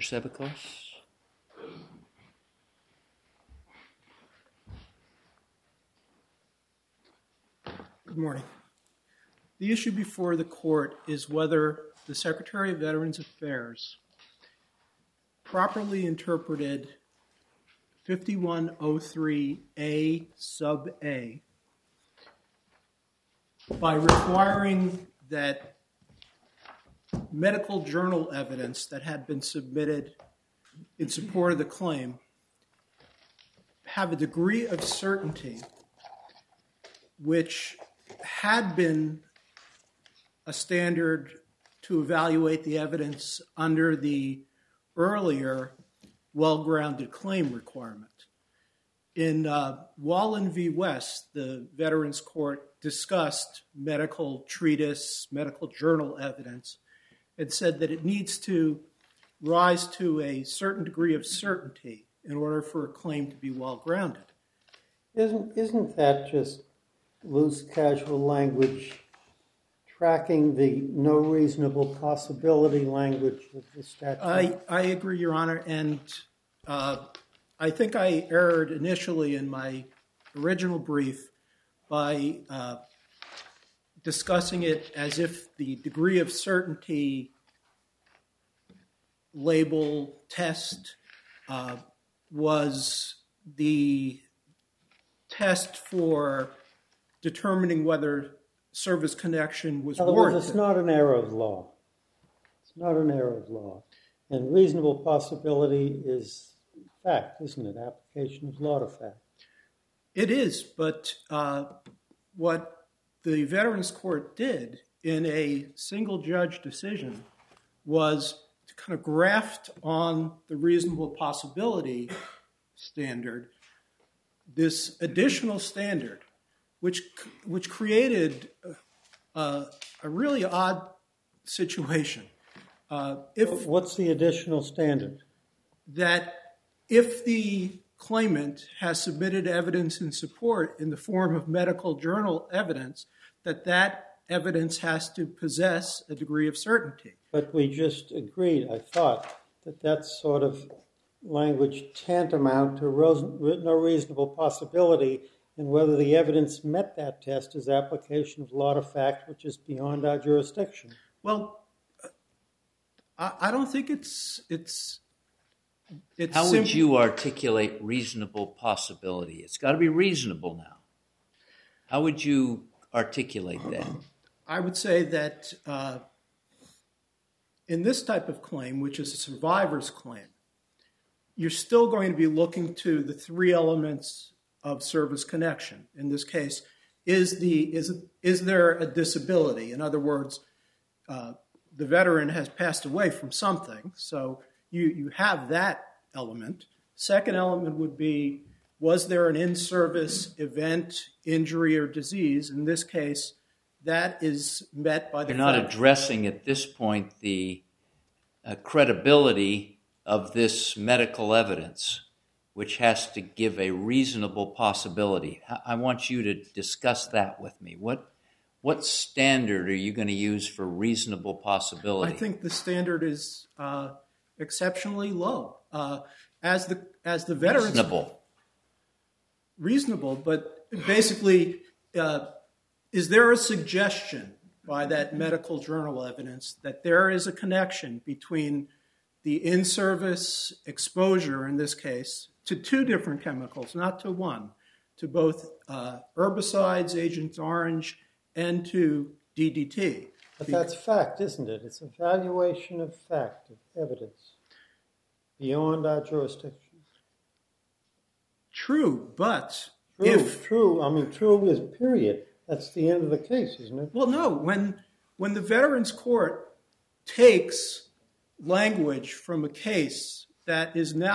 Mr. Sebekos? Good morning. The issue before the court is whether the Secretary of Veterans Affairs properly interpreted 5103A sub A by requiring that medical journal evidence that had been submitted in support of the claim have a degree of certainty which had been a standard to evaluate the evidence under the earlier well-grounded claim requirement. In Wallen v. West, the Veterans Court discussed medical treatise, medical journal evidence, and said that it needs to rise to a certain degree of certainty in order for a claim to be well-grounded. Isn't that just loose, casual language tracking the no reasonable possibility language of the statute? I agree, Your Honor, and I think I erred initially in my original brief by discussing it as if the degree of certainty label test was the test for determining whether service connection was warranted. It's not an error of law. It's not an error of law. And reasonable possibility is fact, isn't it? Application of law to fact. It is, but what the Veterans Court did in a single judge decision was to kind of graft on the reasonable possibility standard this additional standard, which created a really odd situation. What's the additional standard? That if the claimant has submitted evidence in support in the form of medical journal evidence, that evidence has to possess a degree of certainty. But we just agreed, I thought, that that's sort of language tantamount to no reasonable possibility, and whether the evidence met that test is application of law to fact, which is beyond our jurisdiction. Well, I don't think it's How would you articulate reasonable possibility? It's got to be reasonable now. How would you articulate that? I would say that in this type of claim, which is a survivor's claim, you're still going to be looking to the three elements of service connection. In this case, is there a disability? In other words, the veteran has passed away from something, so you have that element. Second element would be, was there an in-service event, injury, or disease? In this case, that is met by the You're not addressing at this point the credibility of this medical evidence, which has to give a reasonable possibility. I want you to discuss that with me. What standard are you going to use for reasonable possibility? I think the standard is exceptionally low. As the veterans, reasonable, but basically, is there a suggestion by that medical journal evidence that there is a connection between the in-service exposure, in this case, to two different chemicals, not to one, to both herbicides, Agent Orange, and to DDT? But that's fact, isn't it? It's evaluation of fact, of evidence, beyond our jurisdiction. True, but true is period. That's the end of the case, isn't it? Well, no. When the Veterans Court takes language from a case that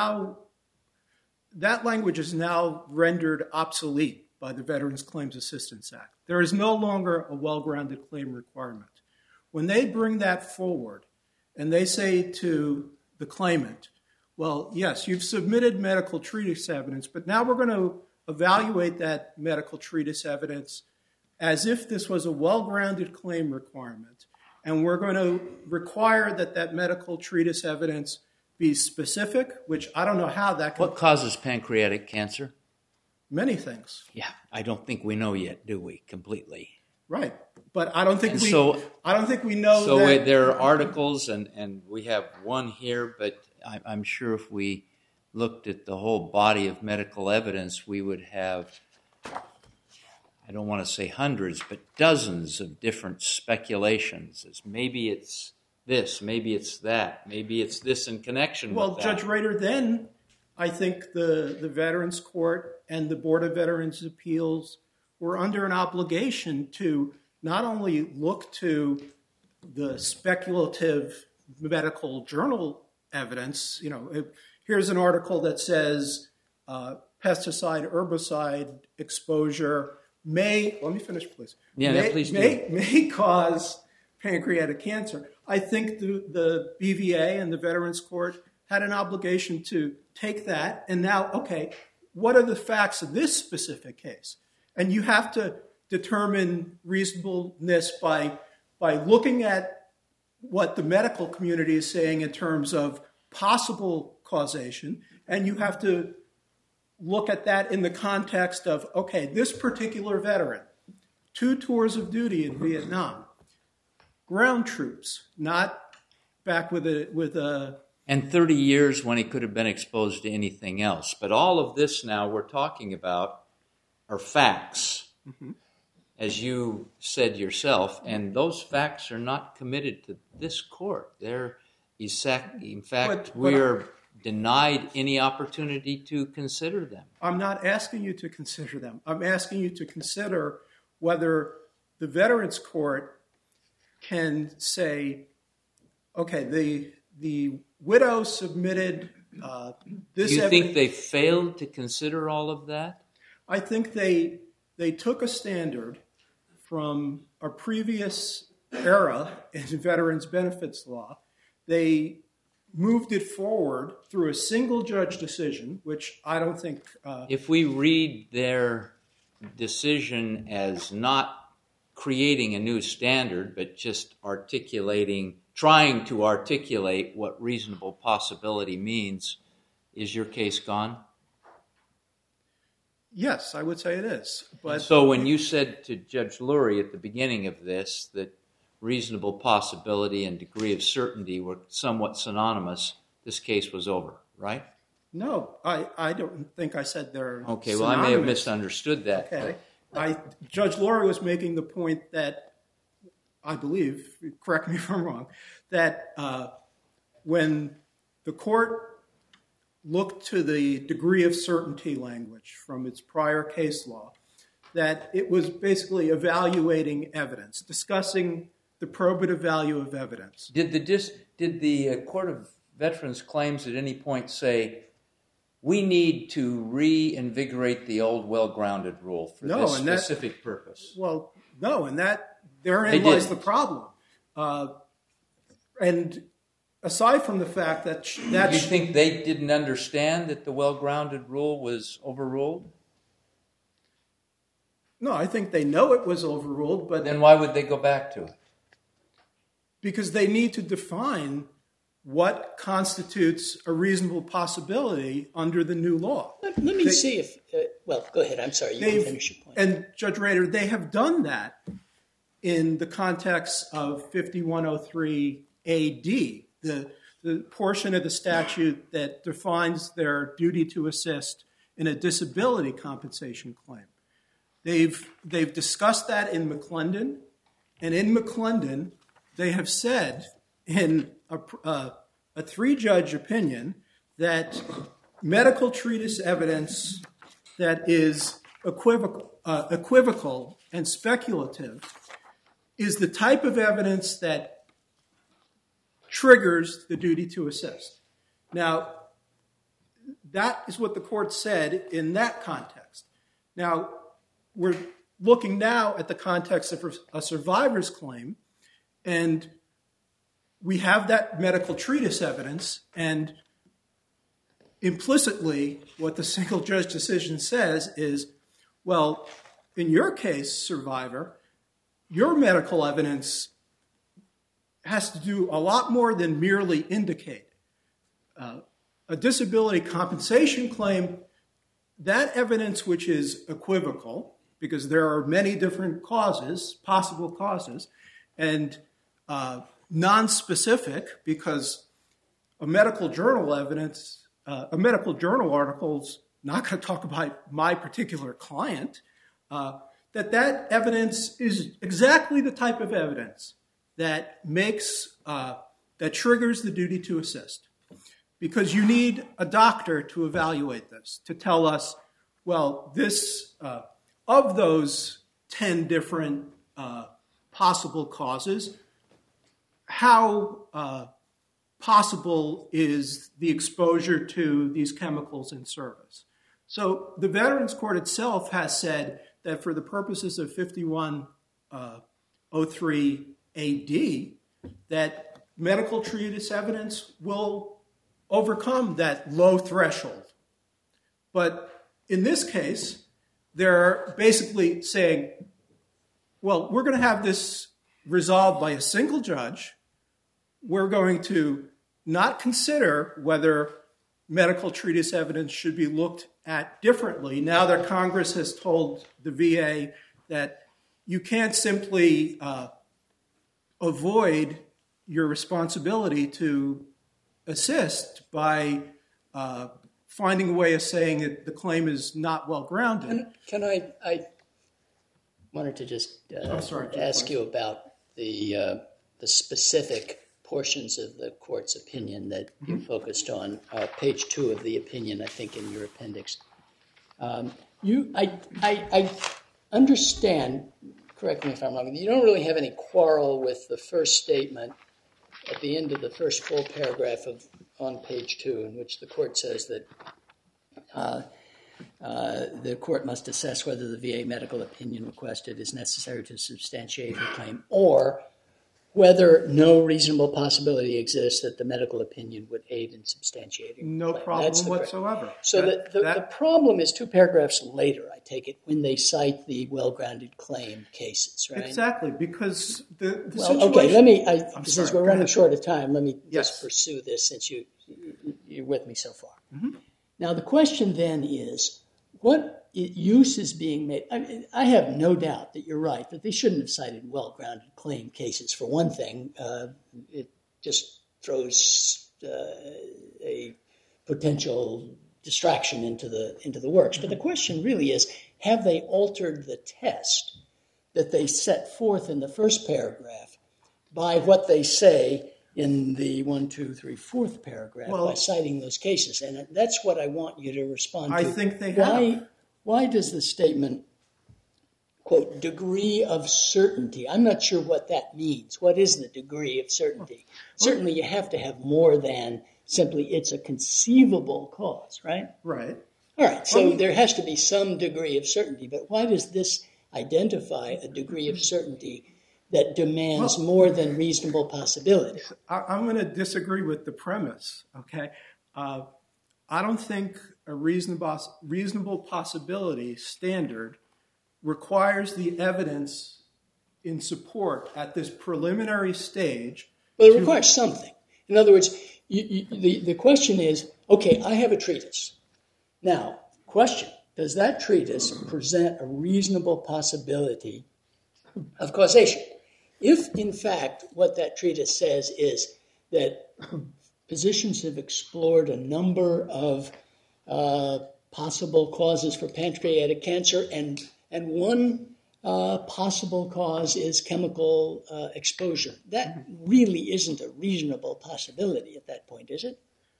language is now rendered obsolete by the Veterans Claims Assistance Act. There is no longer a well-grounded claim requirement. When they bring that forward and they say to the claimant, well, yes, you've submitted medical treatise evidence, but now we're going to evaluate that medical treatise evidence as if this was a well-grounded claim requirement, and we're going to require that medical treatise evidence be specific, which I don't know how that can... What causes pancreatic cancer? Many things. Yeah, I don't think we know yet, do we, completely? Right. But I don't think And we so- I don't think we know So that... there are articles, and we have one here, but I'm sure if we looked at the whole body of medical evidence, we would have, I don't want to say hundreds, but dozens of different speculations. As maybe it's this, maybe it's that, maybe it's this in connection Well, with that. Judge Rader, then I think the Veterans Court and the Board of Veterans' Appeals were under an obligation to not only look to the speculative medical journal evidence, here's an article that says pesticide, herbicide exposure may, let me finish, please. Yeah, please do. May cause pancreatic cancer. I think the BVA and the Veterans Court had an obligation to take that and now, okay, what are the facts of this specific case? And you have to determine reasonableness by looking at what the medical community is saying in terms of possible causation, and you have to look at that in the context of, okay, this particular veteran, 2 tours of duty in Vietnam, ground troops, not back with a And 30 years when he could have been exposed to anything else. But all of this now we're talking about are facts, as you said yourself, and those facts are not committed to this court. They're, in fact, But we are denied any opportunity to consider them. I'm not asking you to consider them. I'm asking you to consider whether the Veterans Court can say, okay, the widow submitted this. Do you think they failed to consider all of that? I think they took a standard from a previous era in veterans benefits law. They moved it forward through a single judge decision, which I don't think... If we read their decision as not creating a new standard, but just trying to articulate what reasonable possibility means, is your case gone? Yes, I would say it is. But So when you said to Judge Lurie at the beginning of this that reasonable possibility and degree of certainty were somewhat synonymous, this case was over, right? no, I don't think I said they're Okay, well, I may have synonymous. misunderstood that. Okay. Judge Lurie was making the point that, I believe, correct me if I'm wrong, that when the court looked to the degree of certainty language from its prior case law, that it was basically evaluating evidence, discussing the probative value of evidence. Did the Court of Veterans Claims at any point say, we need to reinvigorate the old well-grounded rule for No, this and that- specific purpose? Well, no, and therein They lies the didn't. problem. And aside from the fact that Do you think they didn't understand that the well-grounded rule was overruled? no, I think they know it was overruled, but Then why would they go back to it? because they need to define what constitutes a reasonable possibility under the new law. Let me see if, well, go ahead. I'm sorry. You can finish your point. And Judge Rader, they have done that in the context of 5103 AD, the portion of the statute that defines their duty to assist in a disability compensation claim. They've discussed that in McClendon, and in McClendon, they have said in a 3-judge opinion that medical treatise evidence that is equivocal and speculative is the type of evidence that triggers the duty to assist. Now, that is what the court said in that context. Now, we're looking now at the context of a survivor's claim, and we have that medical treatise evidence, and implicitly what the single judge decision says is, well, in your case, survivor, your medical evidence has to do a lot more than merely indicate. a disability compensation claim, that evidence which is equivocal, because there are many different causes, possible causes, and non-specific, because a medical journal article's not going to talk about my particular client, that evidence is exactly the type of evidence that that triggers the duty to assist. Because you need a doctor to evaluate this, to tell us, well, this of those 10 different possible causes, how possible is the exposure to these chemicals in service? So the Veterans Court itself has said that for the purposes of 5103 AD, that medical treatise evidence will overcome that low threshold. But in this case, they're basically saying, well, we're going to have this resolved by a single judge. We're going to not consider whether medical treatise evidence should be looked at differently now that Congress has told the VA that you can't simply avoid your responsibility to assist by finding a way of saying that the claim is not well grounded. Can I wanted to just ask you about the specific portions of the court's opinion that you focused on, page 2 of the opinion, I think, in your appendix. I understand, correct me if I'm wrong, you don't really have any quarrel with the first statement at the end of the first full paragraph on page 2, in which the court says that the court must assess whether the VA medical opinion requested is necessary to substantiate the claim, or whether no reasonable possibility exists that the medical opinion would aid in substantiating the claim. No problem whatsoever. So the problem is 2 paragraphs later, I take it, when they cite the well-grounded claim cases, right? Exactly, because the situation... Okay, since we're running short of time, let me just pursue this since you're with me so far. Mm-hmm. Now, the question then is, what use is being made? I have no doubt that you're right, that they shouldn't have cited well-grounded claim cases. For one thing, it just throws a potential distraction into the works. But the question really is, have they altered the test that they set forth in the first paragraph by what they say in the 1, 2, 3, 4th paragraph by citing those cases? And that's what I want you to respond to. I think they have. Why does the statement, quote, degree of certainty? I'm not sure what that means. What is the degree of certainty? Certainly you have to have more than simply it's a conceivable cause, right? Right. All right, so there has to be some degree of certainty. But why does this identify a degree of certainty that demands more than reasonable possibility? I'm going to disagree with the premise, okay? I don't think a reasonable possibility standard requires the evidence in support at this preliminary stage. Well, it requires something. In other words, the question is, okay, I have a treatise. Now, question, does that treatise present a reasonable possibility of causation? If, in fact, what that treatise says is that physicians have explored a number of possible causes for pancreatic cancer, and one possible cause is chemical exposure, that really isn't a reasonable possibility at that point, is it?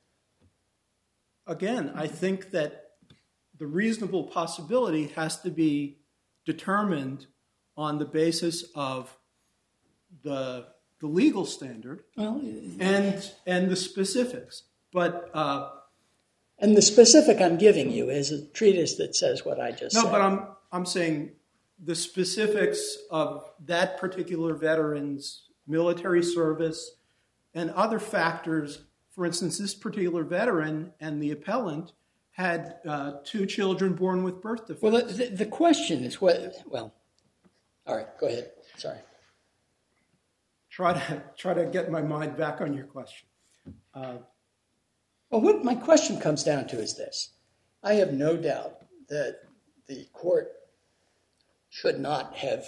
Again, I think that the reasonable possibility has to be determined on the basis of the legal standard and the specifics. But and the specific I'm giving you is a treatise that says what I just said. No, but I'm saying the specifics of that particular veteran's military service and other factors. For instance, this particular veteran and the appellant had 2 children born with birth defects. Well, the question is what... Well, all right, go ahead. Sorry. Try to get my mind back on your question. Well, what my question comes down to is this. I have no doubt that the court should not have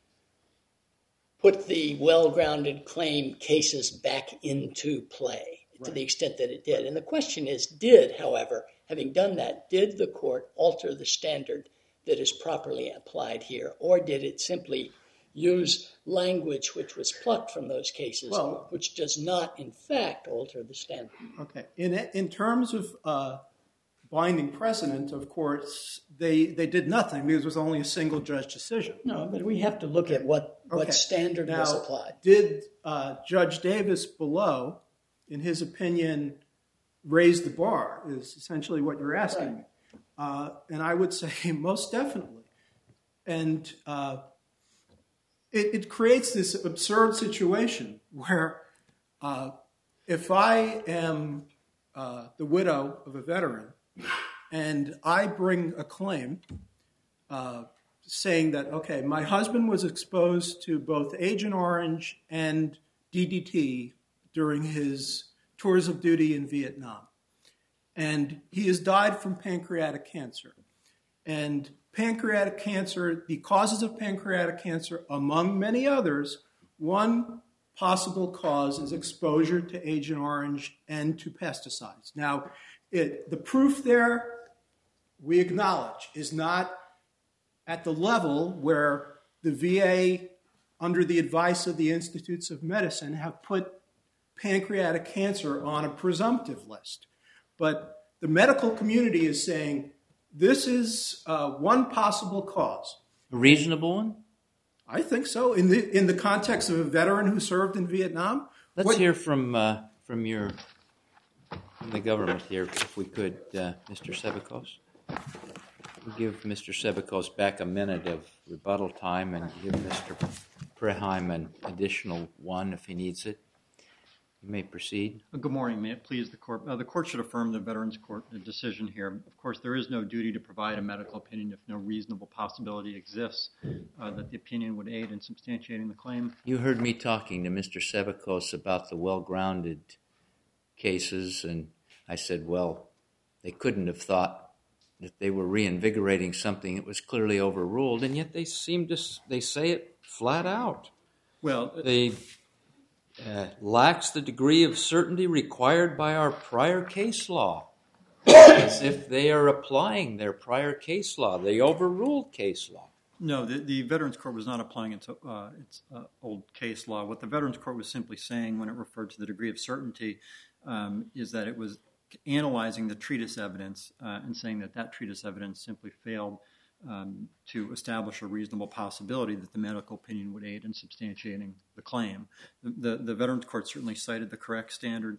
put the well-grounded claim cases back into play to the extent that it did. And the question is, however, having done that, did the court alter the standard that is properly applied here, or did it simply use language which was plucked from those cases, which does not, in fact, alter the standard? Okay. In terms of binding precedent, of course, they did nothing because it was only a single judge decision. No, but we have to look at what standard was applied. Did Judge Davis below, in his opinion, raise the bar is essentially what you're asking me. And I would say most definitely. And it creates this absurd situation where if I am the widow of a veteran and I bring a claim saying that, okay, my husband was exposed to both Agent Orange and DDT during his tours of duty in Vietnam. And he has died from pancreatic cancer. And pancreatic cancer, the causes of pancreatic cancer, among many others, one possible cause is exposure to Agent Orange and to pesticides. Now, the proof there, we acknowledge, is not at the level where the VA, under the advice of the Institutes of Medicine, have put pancreatic cancer on a presumptive list. But the medical community is saying this is one possible cause. A reasonable one? I think so. In the context of a veteran who served in Vietnam. Let's hear from the government here, if we could, Mr. Sebekos. We'll give Mr. Sebekos back a minute of rebuttal time and give Mr. Preheim an additional one if he needs it. You may proceed. Good morning. May it please the court. The court should affirm the Veterans Court decision here. Of course, there is no duty to provide a medical opinion if no reasonable possibility exists that the opinion would aid in substantiating the claim. You heard me talking to Mr. Sebekos about the well-grounded cases, and I said, well, they couldn't have thought that they were reinvigorating something that was clearly overruled, and yet they say it flat out. Well, they lacks the degree of certainty required by our prior case law, as if they are applying their prior case law, the overruled case law. No, the Veterans Court was not applying its old case law. What the Veterans Court was simply saying when it referred to the degree of certainty is that it was analyzing the treatise evidence and saying that treatise evidence simply failed to establish a reasonable possibility that the medical opinion would aid in substantiating the claim. The Veterans Court certainly cited the correct standard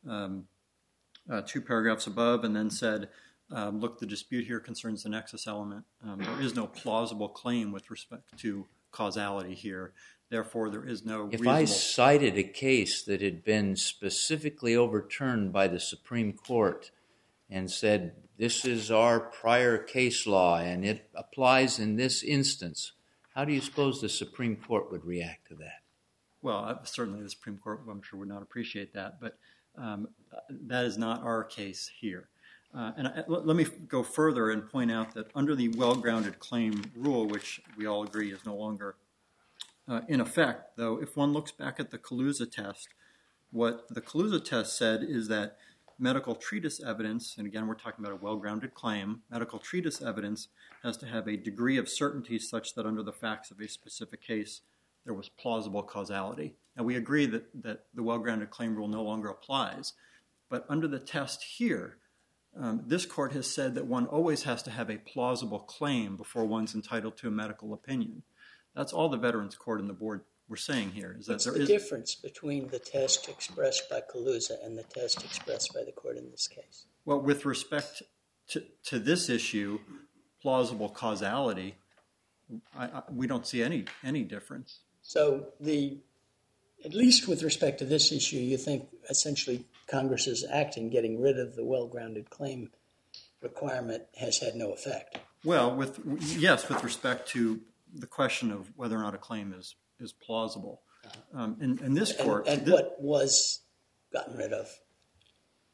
2 paragraphs above and then said, look, the dispute here concerns the nexus element. There is no plausible claim with respect to causality here. Therefore, there is no reasonable... If I cited a case that had been specifically overturned by the Supreme Court and said, this is our prior case law and it applies in this instance, how do you suppose the Supreme Court would react to that? Well, certainly the Supreme Court, I'm sure, would not appreciate that, but that is not our case here. Let me go further and point out that under the well-grounded claim rule, which we all agree is no longer in effect, though, if one looks back at the Kaluza test, what the Kaluza test said is that medical treatise evidence, and again we're talking about a well-grounded claim, medical treatise evidence has to have a degree of certainty such that under the facts of a specific case there was plausible causality. Now we agree that the well-grounded claim rule no longer applies, but under the test here, this court has said that one always has to have a plausible claim before one's entitled to a medical opinion. That's all the Veterans Court and the board were saying here. Is that What's the difference between the test expressed by Kaluza and the test expressed by the court in this case? Well, with respect to this issue, plausible causality, we don't see any difference. So at least with respect to this issue, you think essentially Congress's act in getting rid of the well-grounded claim requirement has had no effect? Well, with respect to the question of whether or not a claim is plausible. In this court... And what was gotten rid of?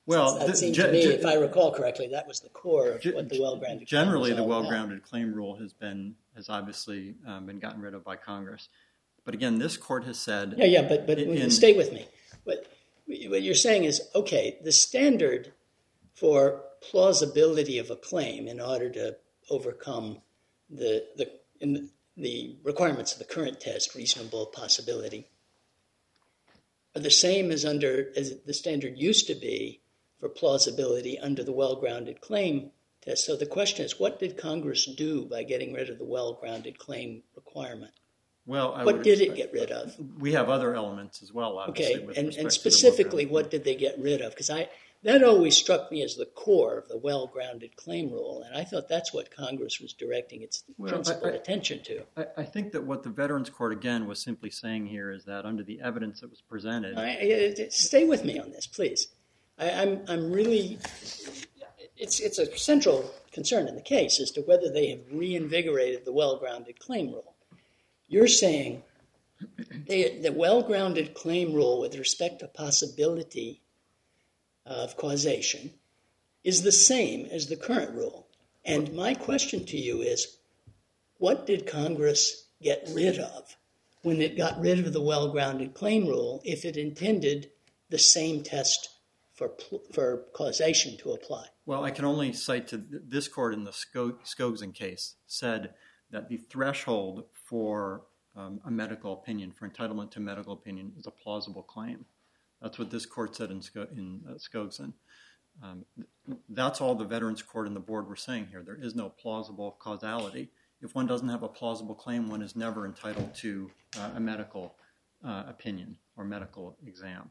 Well, that seemed to me, if I recall correctly, that was the core of what the well-grounded claim generally, was all the about. well-grounded claim rule has obviously been gotten rid of by Congress. But again, this court has said... Yeah, but stay with me. What you're saying is, okay, the standard for plausibility of a claim in order to overcome the requirements of the current test, reasonable possibility, are the same as the standard used to be for plausibility under the well-grounded claim test. So the question is, what did Congress do by getting rid of the well-grounded claim requirement? Well, what did it get rid of? We have other elements as well, obviously. Okay, and specifically, what did they get rid of? Because that always struck me as the core of the well-grounded claim rule, and I thought that's what Congress was directing its principal attention to. I think that what the Veterans Court, again, was simply saying here is that under the evidence that was presented... Stay with me on this, please. I'm really... It's a central concern in the case as to whether they have reinvigorated the well-grounded claim rule. You're saying the well-grounded claim rule with respect to possibility of causation is the same as the current rule. And my question to you is, what did Congress get rid of when it got rid of the well-grounded claim rule if it intended the same test for causation to apply? Well, I can only cite to this court in the Skogsen case said that the threshold for a medical opinion, for entitlement to medical opinion, is a plausible claim. That's what this court said in Skogsen. That's all the Veterans Court and the board were saying here. There is no plausible causality. If one doesn't have a plausible claim, one is never entitled to a medical opinion or medical exam.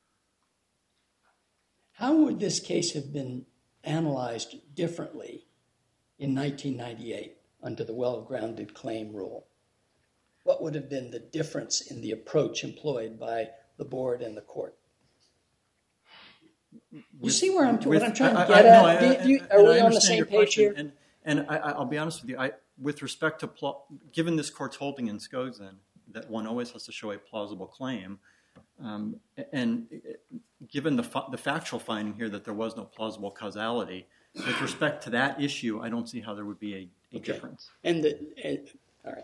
How would this case have been analyzed differently in 1998 under the well-grounded claim rule? What would have been the difference in the approach employed by the board and the court? You see what I'm trying to get at? Are we on the same page here? And I'll be honest with you. With respect to, given this court's holding in Skogsen that one always has to show a plausible claim, and given the factual finding here that there was no plausible causality, with respect to that issue, I don't see how there would be a difference. All right.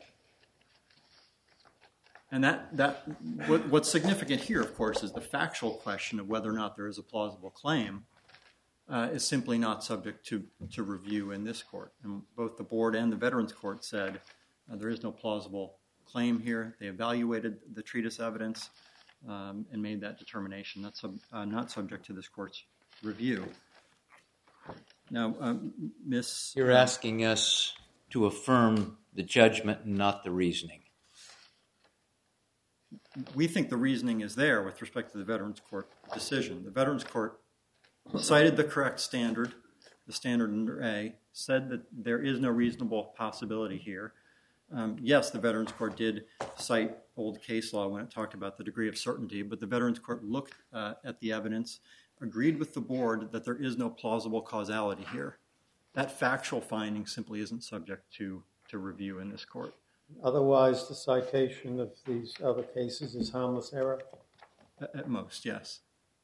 And what's significant here, of course, is the factual question of whether or not there is a plausible claim is simply not subject to review in this court. And both the board and the Veterans Court said there is no plausible claim here. They evaluated the treatise evidence and made that determination. That's not subject to this court's review. Now, Ms. You're asking us to affirm the judgment and not the reasoning. We think the reasoning is there with respect to the Veterans Court decision. The Veterans Court cited the correct standard, the standard under A, said that there is no reasonable possibility here. Yes, the Veterans Court did cite old case law when it talked about the degree of certainty, but the Veterans Court looked at the evidence, agreed with the board that there is no plausible causality here. That factual finding simply isn't subject to review in this court. Otherwise, the citation of these other cases is harmless error? At most, yes.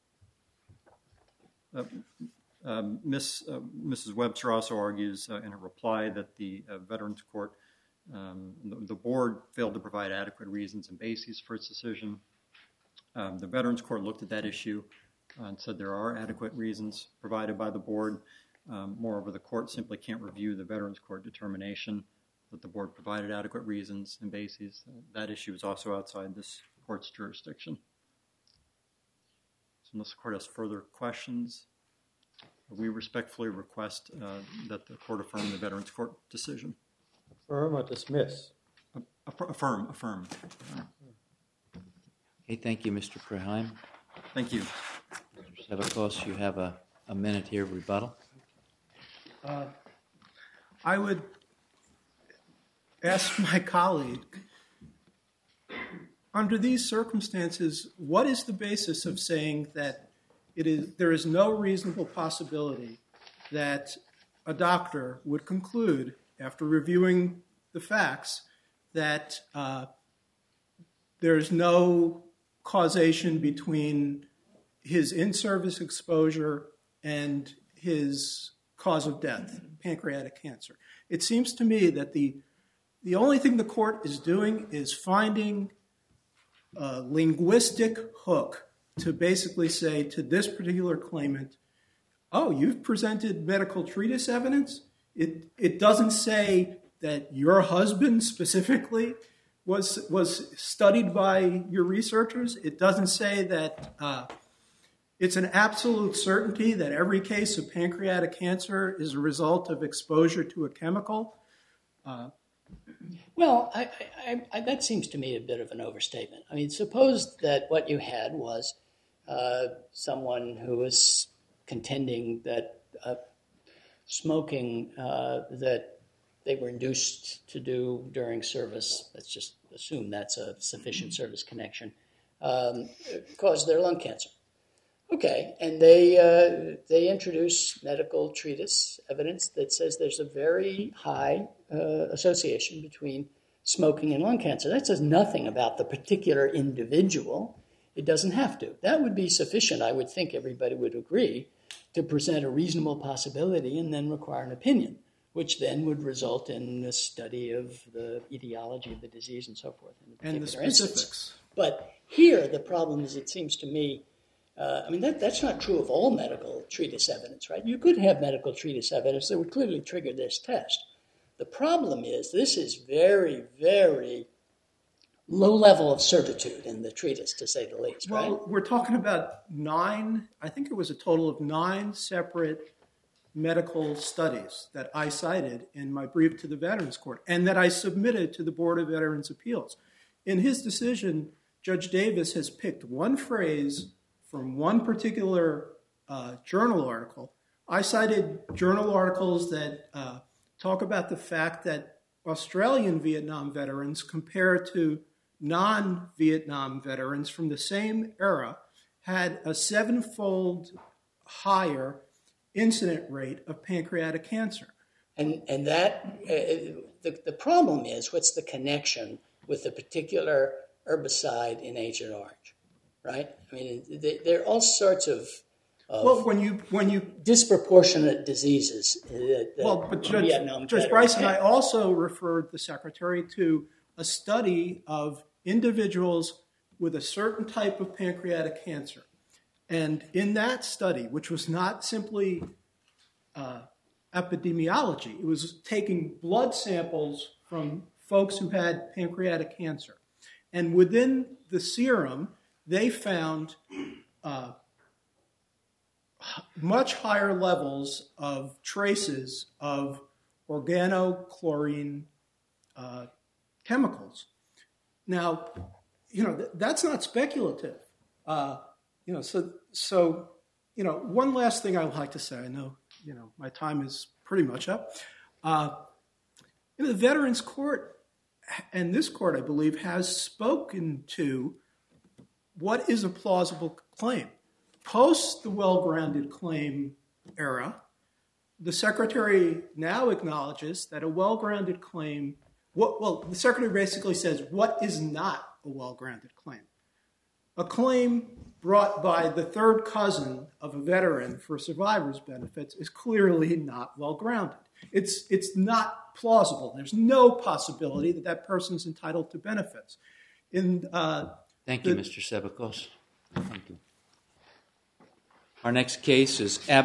Mrs. Webster also argues in her reply that the Veterans Court, the board failed to provide adequate reasons and bases for its decision. The Veterans Court looked at that issue and said there are adequate reasons provided by the board. Moreover, the court simply can't review the Veterans Court determination that the board provided adequate reasons and bases. That issue is also outside this court's jurisdiction. So unless the court has further questions, we respectfully request that the court affirm the Veterans Court decision. Affirm or dismiss? Affirm. Okay, thank you, Mr. Preheim. Thank you. Mr. Sevakos, you have a minute here, rebuttal. I would ask my colleague, under these circumstances, what is the basis of saying that there is no reasonable possibility that a doctor would conclude, after reviewing the facts, that there is no causation between his in-service exposure and his cause of death, pancreatic cancer. It seems to me that the only thing the court is doing is finding a linguistic hook to basically say to this particular claimant, oh, you've presented medical treatise evidence? It doesn't say that your husband specifically was studied by your researchers. It doesn't say that it's an absolute certainty that every case of pancreatic cancer is a result of exposure to a chemical. Well, that seems to me a bit of an overstatement. I mean, suppose that what you had was someone who was contending that smoking that they were induced to do during service, let's just assume that's a sufficient service connection, caused their lung cancer. Okay, and they introduce medical treatise evidence that says there's a very high association between smoking and lung cancer. That says nothing about the particular individual. It doesn't have to. That would be sufficient, I would think everybody would agree, to present a reasonable possibility and then require an opinion, which then would result in a study of the etiology of the disease and so forth. And the specifics. But here, the problem is, it seems to me, that's not true of all medical treatise evidence, right? You could have medical treatise evidence that would clearly trigger this test. The problem is this is very, very low level of certitude in the treatise, to say the least, right? Well, we're talking about 9, I think it was a total of 9 separate medical studies that I cited in my brief to the Veterans Court and that I submitted to the Board of Veterans' Appeals. In his decision, Judge Davis has picked one phrase from one particular journal article. I cited journal articles that talk about the fact that Australian Vietnam veterans compared to non-Vietnam veterans from the same era had a 7-fold higher incident rate of pancreatic cancer. And that, the problem is, what's the connection with the particular herbicide in Agent Orange, right? I mean, there are all sorts of when you disproportionate diseases. But Judge Bryson, I also referred the Secretary to a study of individuals with a certain type of pancreatic cancer. And in that study, which was not simply epidemiology, it was taking blood samples from folks who had pancreatic cancer. And within the serum, they found much higher levels of traces of organochlorine chemicals. Now, that's not speculative. One last thing I would like to say. I know, my time is pretty much up. The Veterans Court and this court, I believe, has spoken to what is a plausible claim. Post the well-grounded claim era, the Secretary now acknowledges that a well-grounded claim, the Secretary basically says, what is not a well-grounded claim? A claim brought by the third cousin of a veteran for survivor's benefits is clearly not well-grounded. It's not plausible. There's no possibility that that person's entitled to benefits. Thank you, Mr. Sebekos. Thank you. Our next case is